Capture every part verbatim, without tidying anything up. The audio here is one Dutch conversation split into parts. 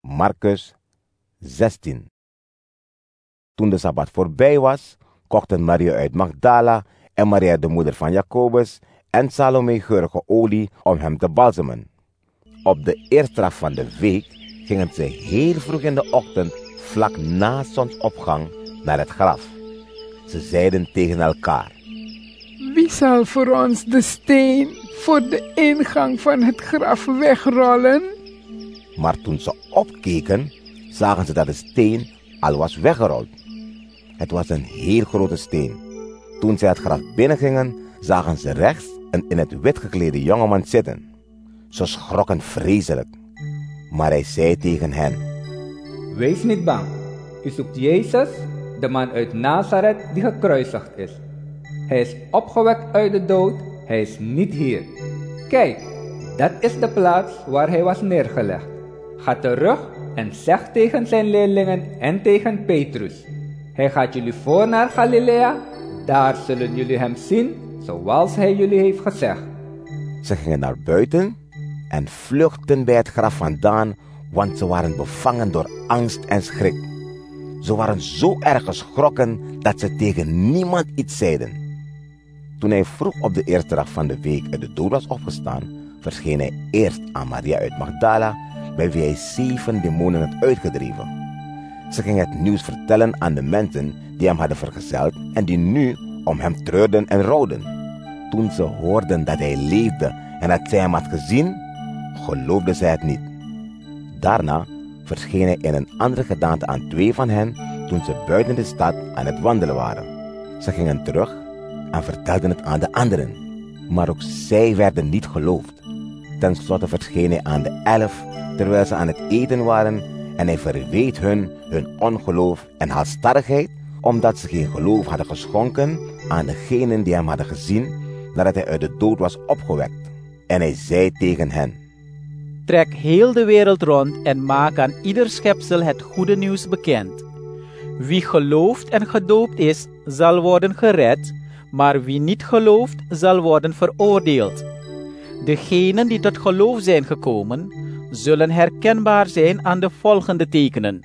Marcus zestien. Toen de Sabbat voorbij was, kochten Maria uit Magdala en Maria de moeder van Jacobus en Salome geurige olie om hem te balsemen. Op de eerste dag van de week gingen ze heel vroeg in de ochtend, vlak na zonsopgang, naar het graf. Ze zeiden tegen elkaar: wie zal voor ons de steen voor de ingang van het graf wegrollen? Maar toen ze opkeken, zagen ze dat de steen al was weggerold. Het was een heel grote steen. Toen zij het graf binnengingen, zagen ze rechts een in het wit geklede jongeman zitten. Ze schrokken vreselijk. Maar hij zei tegen hen: wees niet bang. U zoekt Jezus, de man uit Nazareth die gekruisigd is. Hij is opgewekt uit de dood, hij is niet hier. Kijk, dat is de plaats waar hij was neergelegd. Ga terug en zeg tegen zijn leerlingen en tegen Petrus: hij gaat jullie voor naar Galilea, daar zullen jullie hem zien, zoals hij jullie heeft gezegd. Ze gingen naar buiten en vluchtten bij het graf vandaan, want ze waren bevangen door angst en schrik. Ze waren zo erg geschrokken dat ze tegen niemand iets zeiden. Toen hij vroeg op de eerste dag van de week uit de dood was opgestaan, verscheen hij eerst aan Maria uit Magdala, bij wie hij zeven demonen had uitgedreven. Ze ging het nieuws vertellen aan de mensen die hem hadden vergezeld en die nu om hem treurden en rouwden. Toen ze hoorden dat hij leefde en dat zij hem had gezien, geloofden zij het niet. Daarna verscheen hij in een andere gedaante aan twee van hen toen ze buiten de stad aan het wandelen waren. Ze gingen terug en vertelden het aan de anderen, maar ook zij werden niet geloofd. Ten slotte verscheen hij aan de elf terwijl ze aan het eten waren en hij verweet hun hun ongeloof en halsstarrigheid, omdat ze geen geloof hadden geschonken aan degenen die hem hadden gezien nadat hij uit de dood was opgewekt. En hij zei tegen hen: trek heel de wereld rond en maak aan ieder schepsel het goede nieuws bekend. Wie gelooft en gedoopt is, zal worden gered, maar wie niet gelooft, zal worden veroordeeld. Degenen die tot geloof zijn gekomen, zullen herkenbaar zijn aan de volgende tekenen.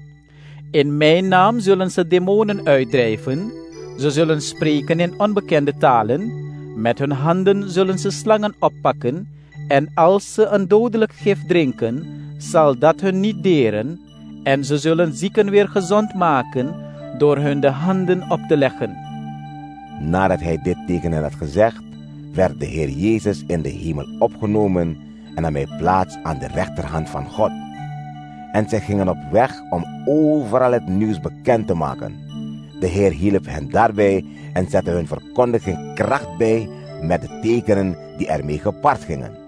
In mijn naam zullen ze demonen uitdrijven, ze zullen spreken in onbekende talen, met hun handen zullen ze slangen oppakken, en als ze een dodelijk gif drinken, zal dat hun niet deren, en ze zullen zieken weer gezond maken door hun de handen op te leggen. Nadat hij dit tegen hen had gezegd, werd de Heer Jezus in de hemel opgenomen en nam hij plaats aan de rechterhand van God. En zij gingen op weg om overal het nieuws bekend te maken. De Heer hielp hen daarbij en zette hun verkondiging kracht bij met de tekenen die ermee gepaard gingen.